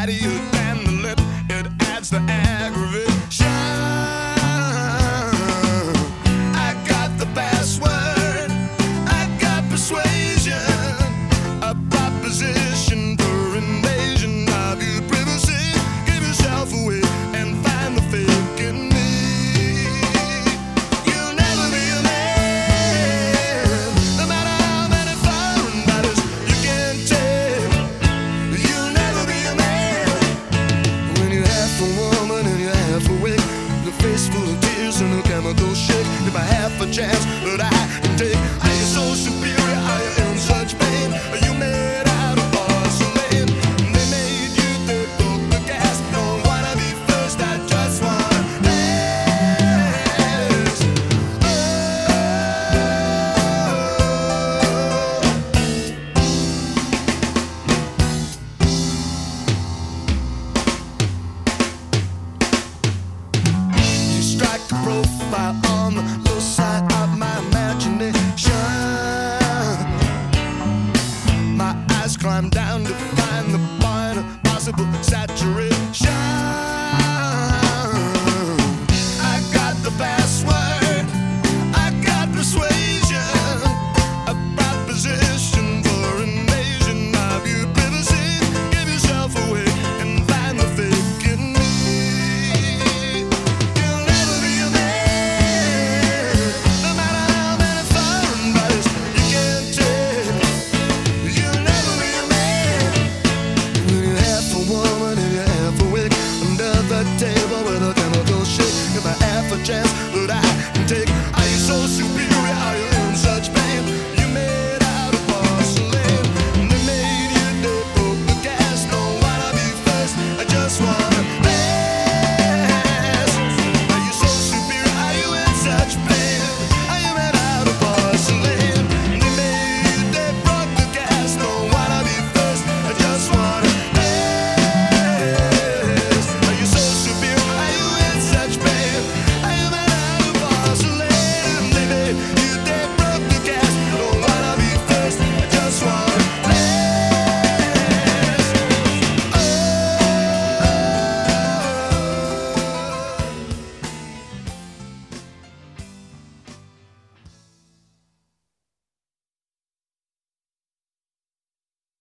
bitier than the lip. It adds the aggravation. I got the password, I got persuasion, a proposition for invasion of your privacy. Give yourself away and find the fake in me. You'll never be a man, no matter how many foreign bodies you can take. You'll never be a man when you're half a woman and you're half awake. The face full of tears and a chemical shake. Give a half a chance that I can take. Are you so superior? Are you in such pain? Are you made out of porcelain? They made you, they broke the gas. Don't wanna be first, I just wanna last. You strike a profile on the low side of my imagination. My eyes climb down to find the point of possible saturation.